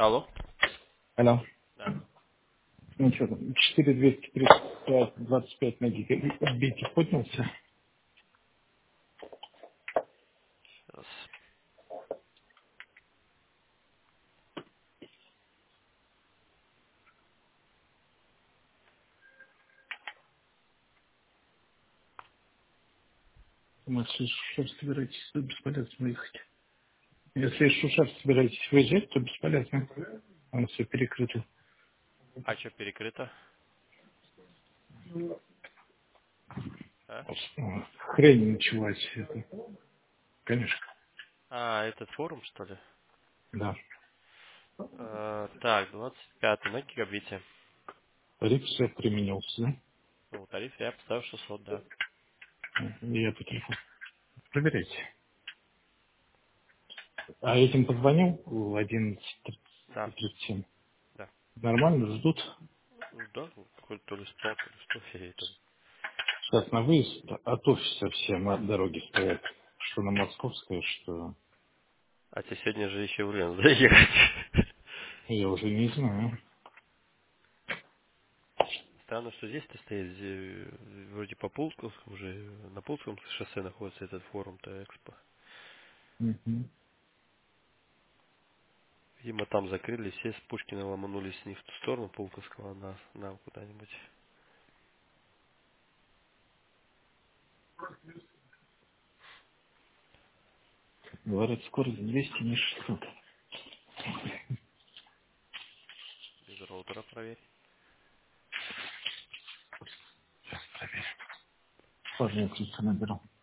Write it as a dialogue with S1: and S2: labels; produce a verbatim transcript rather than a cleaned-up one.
S1: Алло?
S2: Алло.
S1: Да.
S2: Ну что там, четыре двести тридцать пять, двадцать пять на гигабите поднялся.
S1: Сейчас.
S2: Если из Шушер собираетесь, то бесполезно выехать. Если из Шушер собираетесь выезжать, то бесполезно. Там все перекрыто.
S1: А что перекрыто? А?
S2: О, Хрень началась. Это, конечно.
S1: А, этот форум, что ли?
S2: Да.
S1: Э, так, двадцать пятый на гигабите.
S2: Тариф все применился, да?
S1: Ну, тариф я поставил шестьсот, да.
S2: И это телефон. Проверяйте. А этим позвонил в одиннадцать
S1: Да,
S2: тридцать семь.
S1: да.
S2: Нормально, ждут.
S1: Ну, да, ну, какой-то то ли спал, то ли что, я это...
S2: Сейчас на выезд от офиса все от дороги стоят. Что на Московской, что
S1: А тебе сегодня же еще в Рен заехать.
S2: я уже не знаю.
S1: Странно, что здесь-то стоит, зе- вроде по Пулковскому уже, на Пулковском шоссе находится этот форум-то Экспо.
S2: Мгм.
S1: Видимо, там закрылись, все с Пушкина ломанулись не в ту сторону Пулковского, а на, на куда-нибудь.
S2: Говорят, скорость двести, не шестьсот.
S1: Без роутера проверь.
S2: Ладно, я ключи наберу.